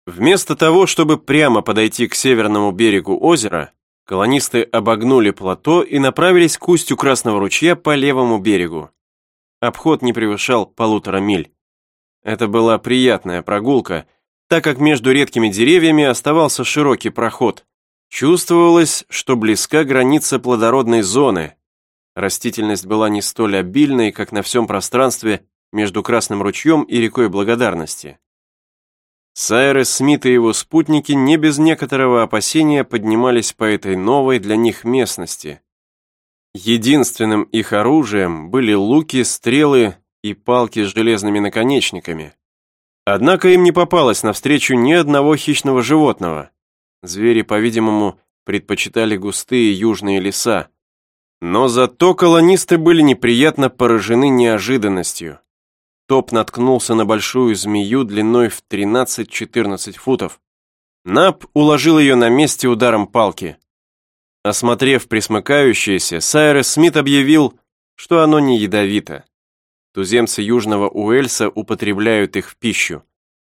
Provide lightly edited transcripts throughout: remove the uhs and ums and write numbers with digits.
Вместо того, чтобы прямо подойти к северному берегу озера, колонисты обогнули плато и направились к устью Красного ручья по левому берегу. Обход не превышал 1,5 миль. Это была приятная прогулка, так как между редкими деревьями оставался широкий проход. Чувствовалось, что близка граница плодородной зоны. Растительность была не столь обильной, как на всем пространстве между Красным ручьем и рекой Благодарности. Сайрес Смит и его спутники не без некоторого опасения поднимались по этой новой для них местности. Единственным их оружием были луки, стрелы и палки с железными наконечниками. Однако им не попалось навстречу ни одного хищного животного. Звери, по-видимому, предпочитали густые южные леса. Но зато колонисты были неприятно поражены неожиданностью. Топ наткнулся на большую змею длиной в 13-14 футов. Нап уложил ее на месте ударом палки. Осмотрев пресмыкающееся, Сайрес Смит объявил, что оно не ядовито. Туземцы Южного Уэльса употребляют их в пищу.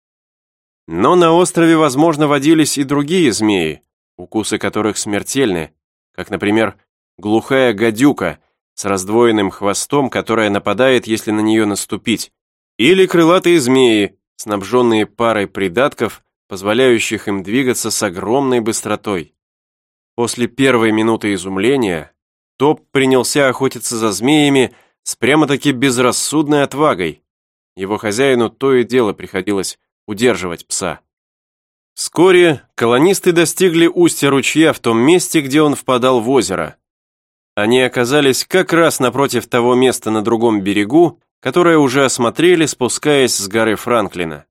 Но на острове, возможно, водились и другие змеи, укусы которых смертельны, как, например, глухая гадюка с раздвоенным хвостом, которая нападает, если на нее наступить, или крылатые змеи, снабженные парой придатков, позволяющих им двигаться с огромной быстротой. После первой минуты изумления Топ принялся охотиться за змеями с прямо-таки безрассудной отвагой. Его хозяину то и дело приходилось удерживать пса. Вскоре колонисты достигли устья ручья в том месте, где он впадал в озеро. Они оказались как раз напротив того места на другом берегу, которое уже осмотрели, спускаясь с горы Франклина.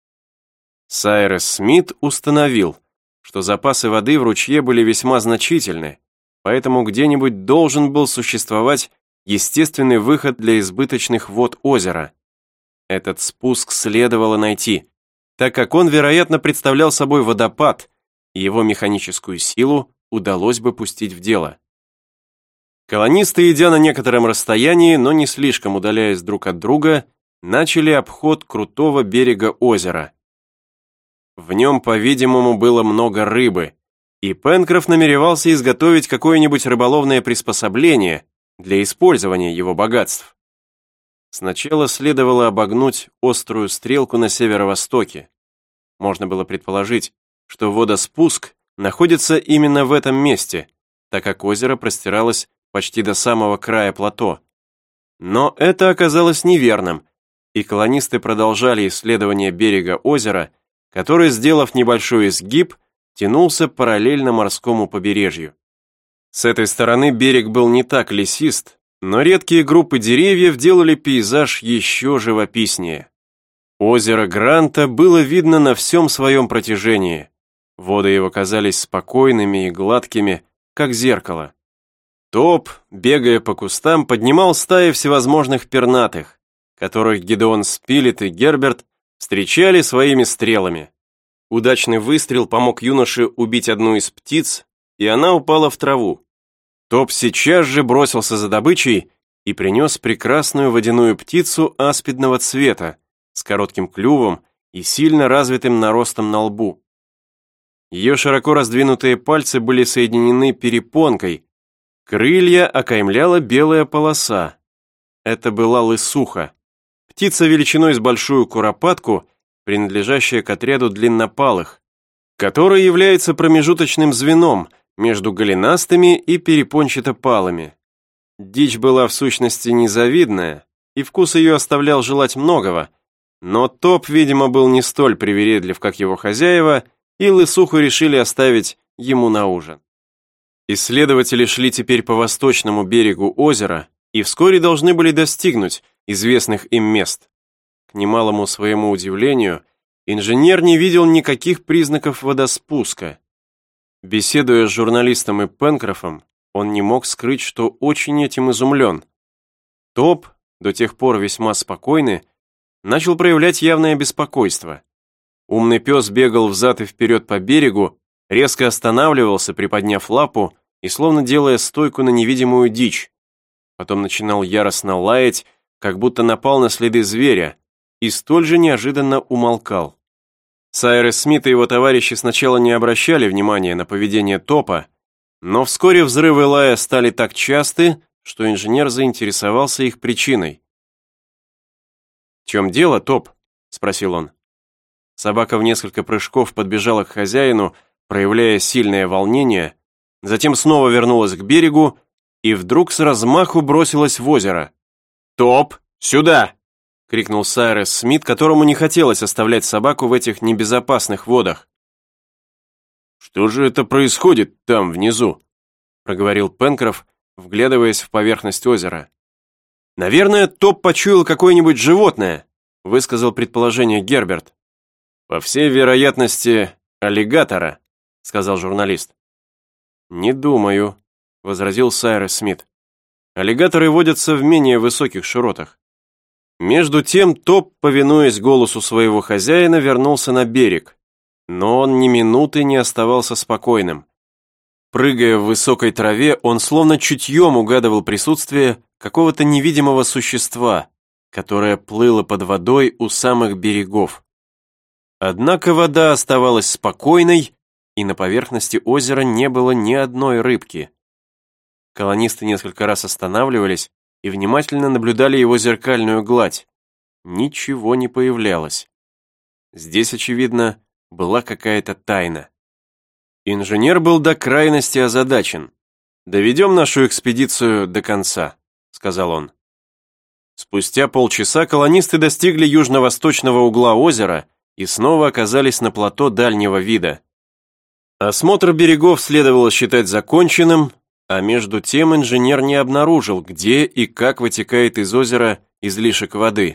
Сайрес Смит установил, что запасы воды в ручье были весьма значительны, поэтому где-нибудь должен был существовать естественный выход для избыточных вод озера. Этот спуск следовало найти, так как он, вероятно, представлял собой водопад, и его механическую силу удалось бы пустить в дело. Колонисты, идя на некотором расстоянии, но не слишком удаляясь друг от друга, начали обход крутого берега озера. В нем, по-видимому, было много рыбы, и Пенкроф намеревался изготовить какое-нибудь рыболовное приспособление для использования его богатств. Сначала следовало обогнуть острую стрелку на северо-востоке. Можно было предположить, что водоспуск находится именно в этом месте, так как озеро простиралось почти до самого края плато. Но это оказалось неверным, и колонисты продолжали исследование берега озера, который, сделав небольшой изгиб, тянулся параллельно морскому побережью. С этой стороны берег был не так лесист, но редкие группы деревьев делали пейзаж еще живописнее. Озеро Гранта было видно на всем своем протяжении. Воды его казались спокойными и гладкими, как зеркало. Топ, бегая по кустам, поднимал стаи всевозможных пернатых, которых Гедеон Спилет и Герберт встречали своими стрелами. Удачный выстрел помог юноше убить одну из птиц, и она упала в траву. Топ сейчас же бросился за добычей и принес прекрасную водяную птицу аспидного цвета с коротким клювом и сильно развитым наростом на лбу. Ее широко раздвинутые пальцы были соединены перепонкой, крылья окаймляла белая полоса. Это была лысуха. Птица величиной с большую куропатку, принадлежащая к отряду длиннопалых, который является промежуточным звеном между голенастыми и перепончатопалыми. Дичь была в сущности незавидная, и вкус ее оставлял желать многого, но Топ, видимо, был не столь привередлив, как его хозяева, и лысуху решили оставить ему на ужин. Исследователи шли теперь по восточному берегу озера и вскоре должны были достигнуть известных им мест. К немалому своему удивлению, инженер не видел никаких признаков водоспуска. Беседуя с журналистом и Пенкрофом, он не мог скрыть, что очень этим изумлен. Топ, до тех пор весьма спокойный, начал проявлять явное беспокойство. Умный пес бегал взад и вперед по берегу, резко останавливался, приподняв лапу и словно делая стойку на невидимую дичь. Потом начинал яростно лаять, как будто напал на следы зверя, и столь же неожиданно умолкал. Сайрес Смит и его товарищи сначала не обращали внимания на поведение Топа, но вскоре взрывы лая стали так часты, что инженер заинтересовался их причиной. «В чем дело, Топ?» – спросил он. Собака в несколько прыжков подбежала к хозяину, проявляя сильное волнение, затем снова вернулась к берегу и вдруг с размаху бросилась в озеро. «Топ, сюда!» — крикнул Сайрес Смит, которому не хотелось оставлять собаку в этих небезопасных водах. «Что же это происходит там, внизу?» — проговорил Пенкроф, вглядываясь в поверхность озера. «Наверное, Топ почуял какое-нибудь животное», — высказал предположение Герберт. «По всей вероятности, аллигатора», — сказал журналист. «Не думаю», — возразил Сайрес Смит. «Аллигаторы водятся в менее высоких широтах». Между тем Топ, повинуясь голосу своего хозяина, вернулся на берег, но он ни минуты не оставался спокойным. Прыгая в высокой траве, он словно чутьем угадывал присутствие какого-то невидимого существа, которое плыло под водой у самых берегов. Однако вода оставалась спокойной, и на поверхности озера не было ни одной рыбки. Колонисты несколько раз останавливались и внимательно наблюдали его зеркальную гладь. Ничего не появлялось. Здесь, очевидно, была какая-то тайна. Инженер был до крайности озадачен. «Доведем нашу экспедицию до конца», — сказал он. Спустя полчаса колонисты достигли южно-восточного угла озера и снова оказались на плато дальнего вида. Осмотр берегов следовало считать законченным, а между тем инженер не обнаружил, где и как вытекает из озера излишек воды.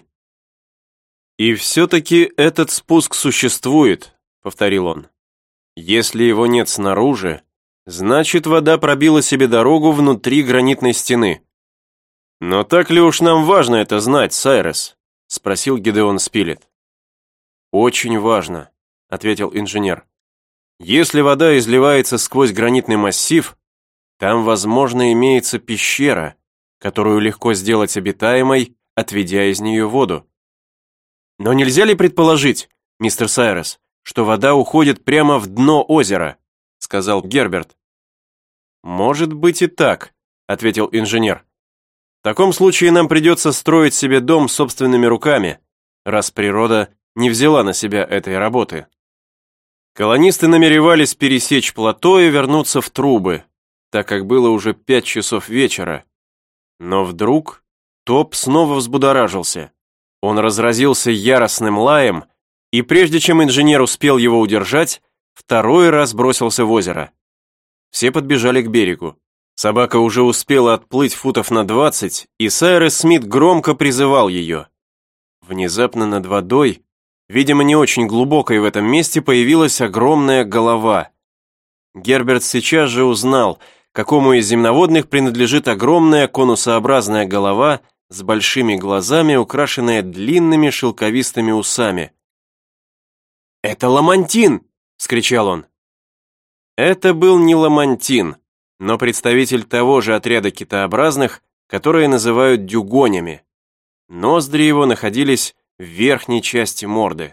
«И все-таки этот спуск существует», — повторил он. «Если его нет снаружи, значит, вода пробила себе дорогу внутри гранитной стены». «Но так ли уж нам важно это знать, Сайрес?» — спросил Гидеон Спилет. «Очень важно», — ответил инженер. «Если вода изливается сквозь гранитный массив, там, возможно, имеется пещера, которую легко сделать обитаемой, отведя из нее воду. Но нельзя ли предположить, мистер Сайрес, что вода уходит прямо в дно озера?» — сказал Герберт. «Может быть и так», — ответил инженер. «В таком случае нам придется строить себе дом собственными руками, раз природа не взяла на себя этой работы». Колонисты намеревались пересечь плато и вернуться в трубы, так как было уже 5 часов вечера. Но вдруг Топ снова взбудоражился. Он разразился яростным лаем, и прежде чем инженер успел его удержать, второй раз бросился в озеро. Все подбежали к берегу. Собака уже успела отплыть футов на 20, и Сайрес Смит громко призывал ее. Внезапно над водой, видимо, не очень глубокой в этом месте, появилась огромная голова. Герберт сейчас же узнал, какому из земноводных принадлежит огромная конусообразная голова с большими глазами, украшенная длинными шелковистыми усами. «Это ламантин!» — вскричал он. Это был не ламантин, но представитель того же отряда китообразных, которые называют дюгонями. Ноздри его находились в верхней части морды.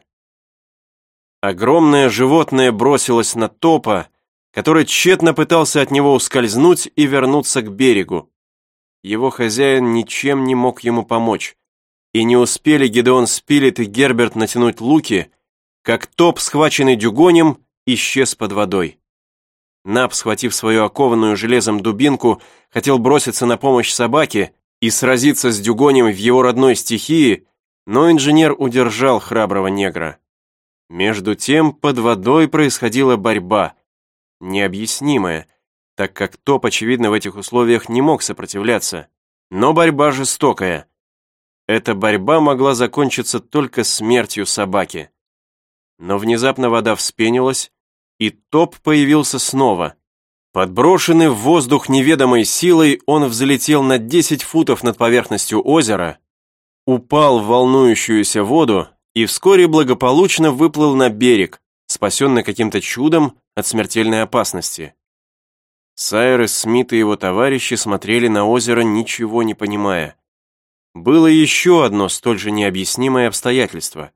Огромное животное бросилось на Топа, который тщетно пытался от него ускользнуть и вернуться к берегу. Его хозяин ничем не мог ему помочь, и не успели Гидеон Спилет и Герберт натянуть луки, как Топ, схваченный дюгонем, исчез под водой. Наб, схватив свою окованную железом дубинку, хотел броситься на помощь собаке и сразиться с дюгонем в его родной стихии, но инженер удержал храброго негра. Между тем под водой происходила борьба, необъяснимая, так как Топ, очевидно, в этих условиях не мог сопротивляться, но борьба жестокая. Эта борьба могла закончиться только смертью собаки. Но внезапно вода вспенилась, и Топ появился снова. Подброшенный в воздух неведомой силой, он взлетел на 10 футов над поверхностью озера, упал в волнующуюся воду и вскоре благополучно выплыл на берег, спасенный каким-то чудом от смертельной опасности. Сайрес Смит и его товарищи смотрели на озеро, ничего не понимая. Было еще одно столь же необъяснимое обстоятельство.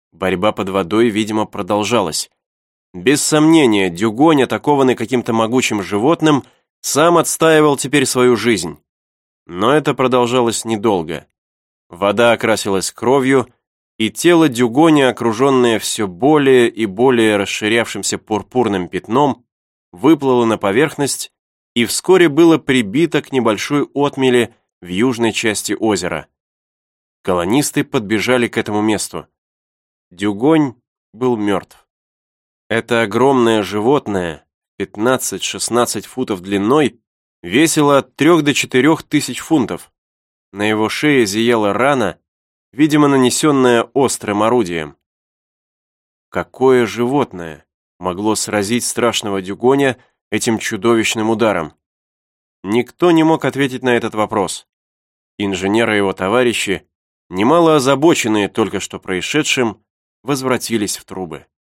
Борьба под водой, видимо, продолжалась. Без сомнения, Дюгонь, атакованный каким-то могучим животным, сам отстаивал теперь свою жизнь. Но это продолжалось недолго. Вода окрасилась кровью, и тело Дюгоня, окруженное все более и более расширявшимся пурпурным пятном, выплыло на поверхность и вскоре было прибито к небольшой отмели в южной части озера. Колонисты подбежали к этому месту. Дюгонь был мертв. Это огромное животное, 15-16 футов длиной, весило от 3 до 4 тысяч фунтов. На его шее зияла рана, видимо, нанесенная острым орудием. Какое животное могло сразить страшного Дюгоня этим чудовищным ударом? Никто не мог ответить на этот вопрос. Инженер и его товарищи, немало озабоченные только что происшедшим, возвратились в трубы.